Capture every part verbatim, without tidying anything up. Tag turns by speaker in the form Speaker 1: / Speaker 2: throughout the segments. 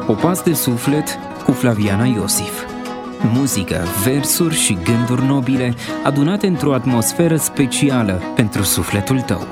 Speaker 1: Popas de suflet cu Flaviana Iosif. Muzică, versuri și gânduri nobile adunate într-o atmosferă specială pentru sufletul tău.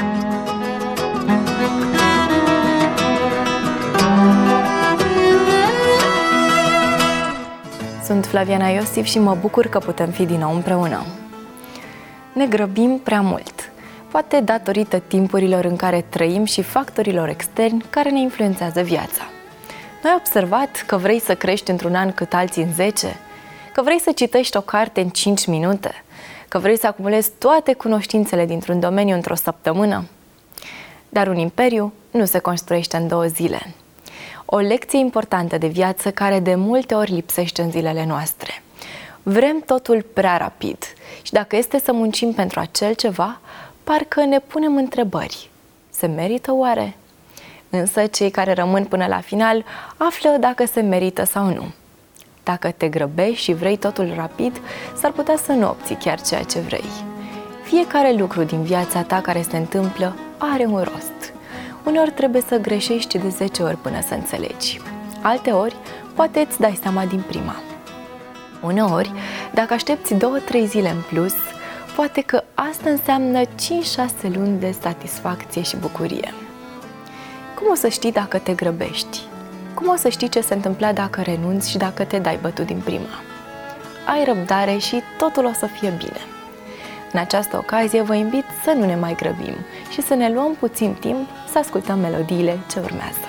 Speaker 2: Sunt Flaviana Iosif și mă bucur că putem fi din nou împreună. Ne grăbim prea mult, poate datorită timpurilor în care trăim și factorilor externi care ne influențează viața. Nu ai observat că vrei să crești într-un an cât alții în zece? Că vrei să citești o carte în cinci minute? Că vrei să acumulezi toate cunoștințele dintr-un domeniu într-o săptămână? Dar un imperiu nu se construiește în două zile. O lecție importantă de viață care de multe ori lipsește în zilele noastre. Vrem totul prea rapid și dacă este să muncim pentru acel ceva, parcă ne punem întrebări. Se merită oare? Însă cei care rămân până la final află dacă se merită sau nu. Dacă te grăbești și vrei totul rapid, s-ar putea să nu obții chiar ceea ce vrei. Fiecare lucru din viața ta care se întâmplă are un rost. Uneori trebuie să greșești de zece ori până să înțelegi. Alteori, poate îți dai seama din prima. Uneori, dacă aștepți două-trei zile în plus, poate că asta înseamnă cinci-șase luni de satisfacție și bucurie. Cum o să știi dacă te grăbești? Cum o să știi ce se întâmplă dacă renunți și dacă te dai bătut din prima? Ai răbdare și totul o să fie bine. În această ocazie vă invit să nu ne mai grăbim și să ne luăm puțin timp să ascultăm melodiile ce urmează.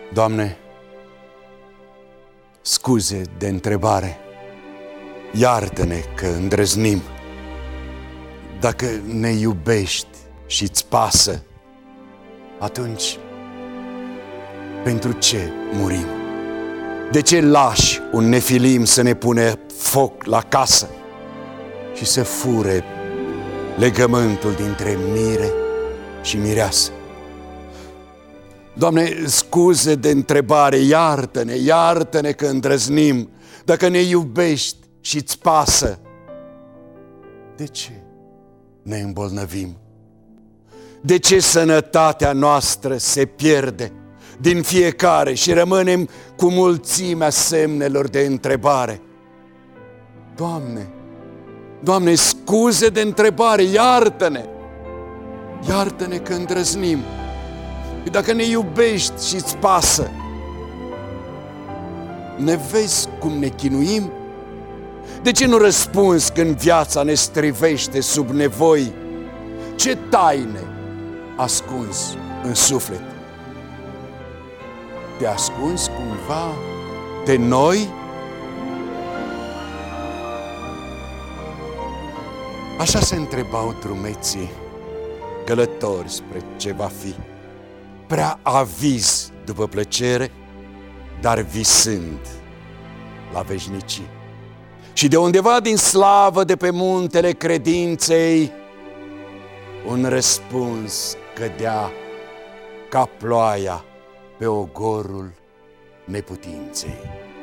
Speaker 3: Doamne, scuze de întrebare, iartă-ne că îndrăznim. Dacă ne iubești și îți pasă, atunci pentru ce murim? De ce lași un nefilim să ne pune foc la casă și să fure legământul dintre mire și mireasă? Doamne, scuze de întrebare, iartă-ne, iartă-ne că îndrăznim. Dacă ne iubești și îți pasă, de ce ne îmbolnăvim? De ce sănătatea noastră se pierde din fiecare și rămânem cu mulțimea semnelor de întrebare? Doamne, Doamne, scuze de întrebare, iartă-ne! Iartă-ne că îndrăznim. Dacă ne iubești și îți pasă, ne vezi cum ne chinuim? De ce nu răspunzi când viața ne strivește sub nevoi? Ce taine ascunzi în suflet? Te ascunzi cumva de noi? Așa se întrebau drumeții călători spre ce va fi, prea avizi după plăcere, dar visând la veșnicii. Și de undeva din slavă, de pe muntele credinței, un răspuns cădea ca ploaia pe ogorul neputinței.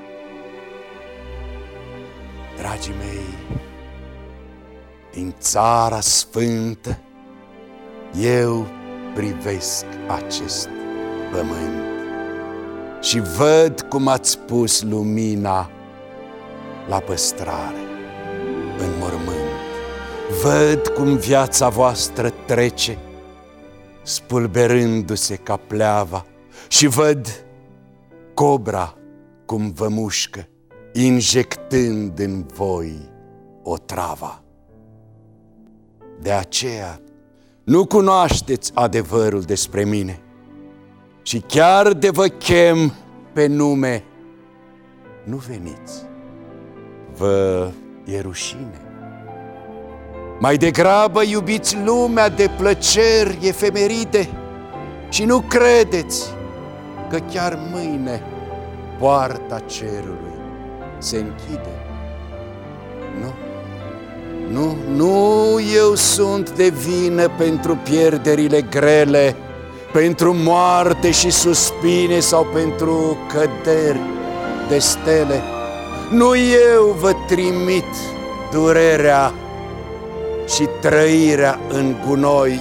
Speaker 3: Dragii mei, din țara sfântă eu privesc acest pământ și văd cum ați pus lumina la păstrare în mormânt. Văd cum viața voastră trece, spulberându-se ca pleava, și văd cobra cum vă mușcă, injectând în voi o travă. De aceea nu cunoașteți adevărul despre mine și chiar de vă chem pe nume, nu veniți. Vă e rușine. Mai degrabă iubiți lumea de plăceri efemeride și nu credeți că chiar mâine poarta cerului se închide. Nu, nu, nu eu sunt de vină pentru pierderile grele, pentru moarte și suspine sau pentru căderi de stele. Nu eu vă trimit durerea și trăirea în gunoi.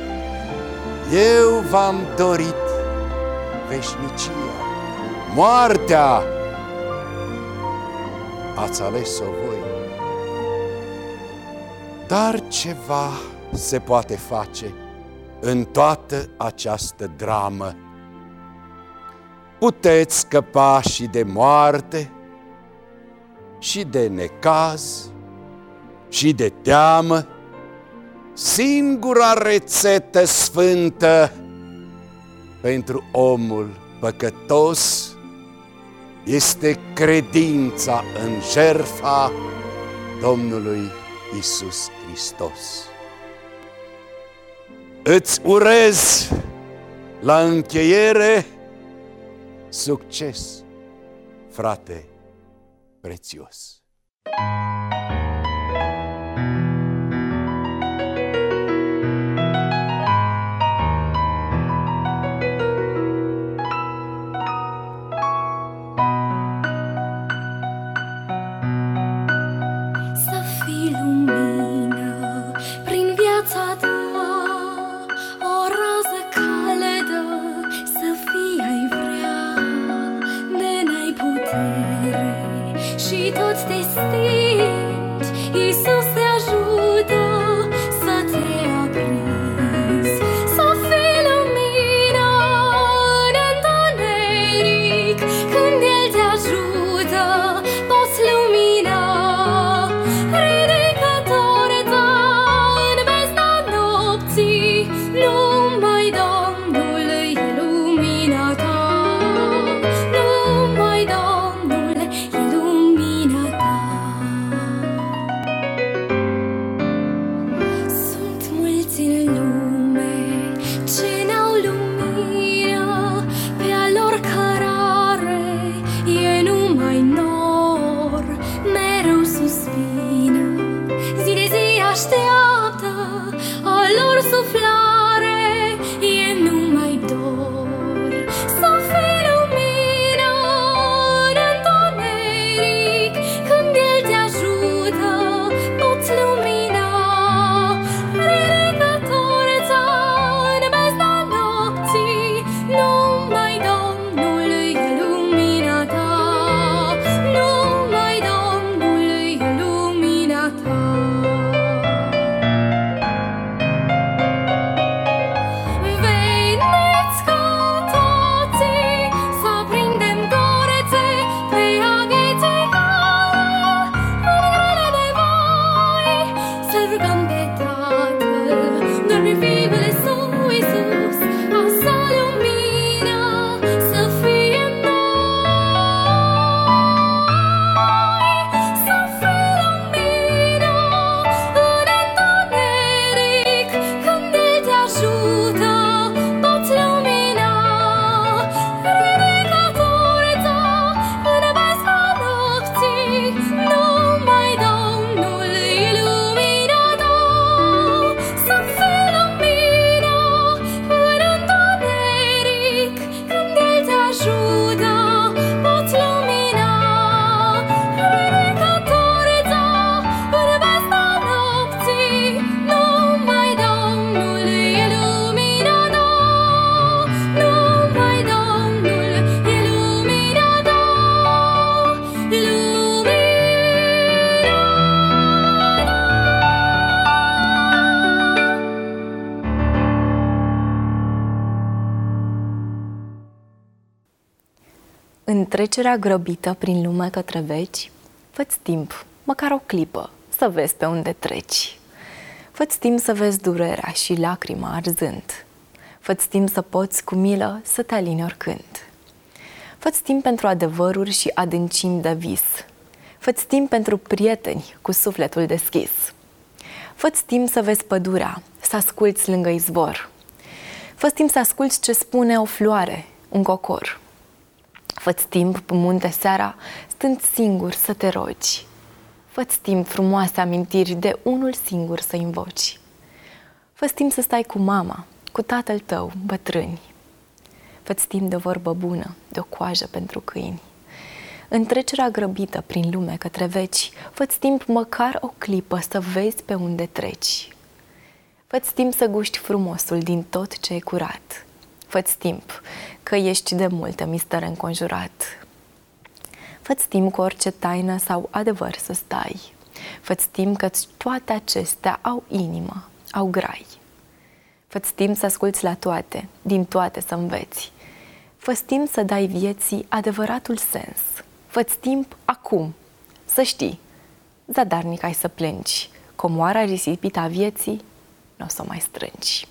Speaker 3: Eu v-am dorit veșnicia, moartea ați ales-o voi. Dar ceva se poate face în toată această dramă. Puteți scăpa și de moarte, și de necaz, și de teamă. Singura rețetă sfântă pentru omul păcătos este credința în jertfa Domnului Iisus Hristos. Îți urez la încheiere succes, frate prețios.
Speaker 4: Și toți te stingi, Iisus te ajută să te aprinzi, să fii lumina în întuneric. Când El te ajută, poți lumina. Ridicător ta în vestea nopții, numai Domnul e lumina ta.
Speaker 2: În trecerea grăbită prin lume către veci, fă-ți timp, măcar o clipă, să vezi pe unde treci. Fă-ți timp să vezi durerea și lacrima arzând. Fă-ți timp să poți cu milă să te alini oricând. Fă-ți timp pentru adevăruri și adâncimi de vis. Fă-ți timp pentru prieteni cu sufletul deschis. Fă-ți timp să vezi pădurea, să asculți lângă izvor. Fă-ți timp să asculți ce spune o floare, un cocor. Fă-ți timp pe munte seara, stând singur să te rogi. Fă-ți timp frumoase amintiri de unul singur să invoci. Fă-ți timp să stai cu mama, cu tatăl tău, bătrâni. Fă-ți timp de o vorbă bună, de o coajă pentru câini. În trecerea grăbită prin lume către veci, fă-ți timp măcar o clipă să vezi pe unde treci. Fă-ți timp să guști frumosul din tot ce e curat. Fă-ți timp că ești de multă mistere înconjurat. Fă-ți timp cu orice taină sau adevăr să stai. Fă-ți timp că toate acestea au inimă, au grai. Fă-ți timp să asculți la toate, din toate să înveți. Fă-ți timp să dai vieții adevăratul sens. Fă-ți timp acum, să știi, zadarnic ai să plângi, comoara risipită a vieții nu o să mai strângi.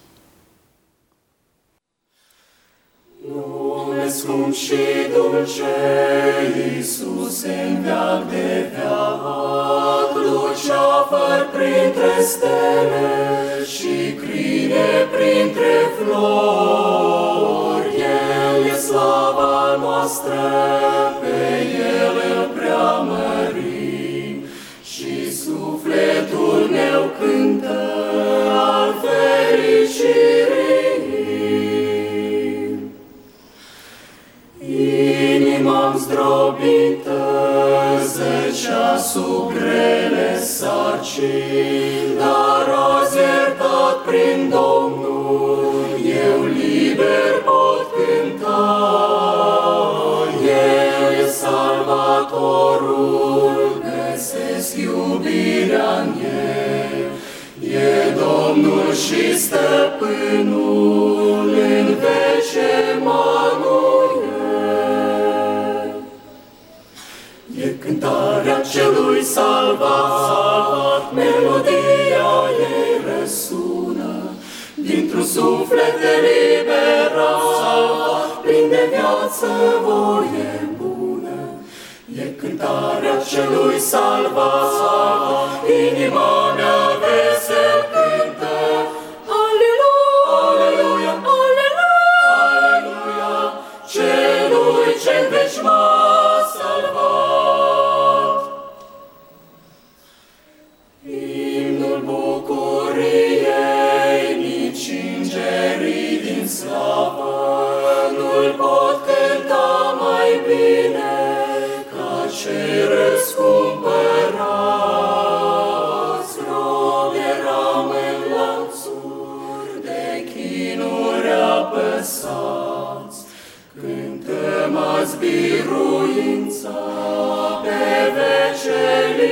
Speaker 5: Nume scump și dulce, Iisuse, în veac de veac, luceafăr printre stele și crine printre flori. El e slava noastră, pe El îl preamărim și sufletul meu cântă al fericirii. Inima-mi zdrobită zăcea sub grele sarcini, dar azi iertat prin Domnul, eu liber pot cânta. El e Salvatorul, găsesc iubirea-n El. E Domnul și Stăpânul, în vece Emanuel. E cântarea celui salvat, melodia ei răsună, dintr-un suflet eliberat, plin de viață, voie bună. E cântarea celui salvat, inima mea vesel cântă. Aleluia, aleluia, aleluia, aleluia, celui ce-n veci m-a salvat. Imnul bucuriei, nici îngerii din slavă nu-l pot cânta mai bine ca cei răscumpărați. Rob eram în lanțuri de chinuri apăsați, cântăm azi biruința, pe vece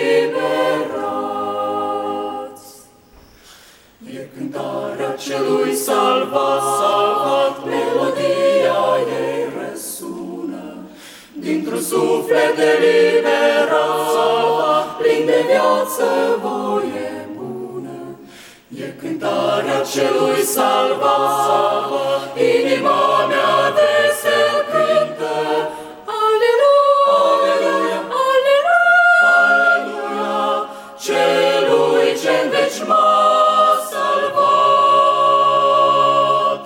Speaker 5: liberați. E cântarea celui salvat, salvat, melodia ei răsună, dintr-un suflet eliberat, salvat, plin de viață, voie bună. E cântarea celui salvat, salvat, inima mea vesel cântă. Aleluia, aleluia, aleluia, aleluia, celui ce-n veci m-a salvat.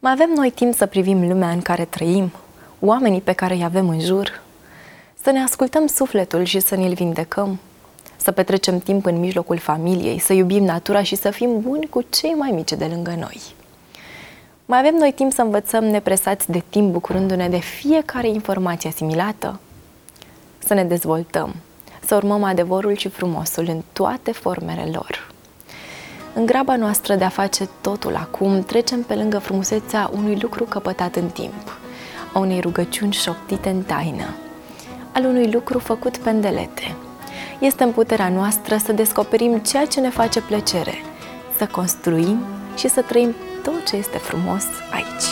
Speaker 2: Mai avem noi timp să privim lumea în care trăim, oamenii pe care îi avem în jur, să ne ascultăm sufletul și să ne-l vindecăm, să petrecem timp în mijlocul familiei, să iubim natura și să fim buni cu cei mai mici de lângă noi. Mai avem noi timp să învățăm nepresați de timp, bucurându-ne de fiecare informație asimilată, să ne dezvoltăm, să urmăm adevărul și frumosul în toate formele lor. În graba noastră de a face totul acum, trecem pe lângă frumusețea unui lucru căpătat în timp, a unei rugăciuni șoptite în taină, al unui lucru făcut pe îndelete. Este în puterea noastră să descoperim ceea ce ne face plăcere, să construim și să trăim tot ce este frumos aici.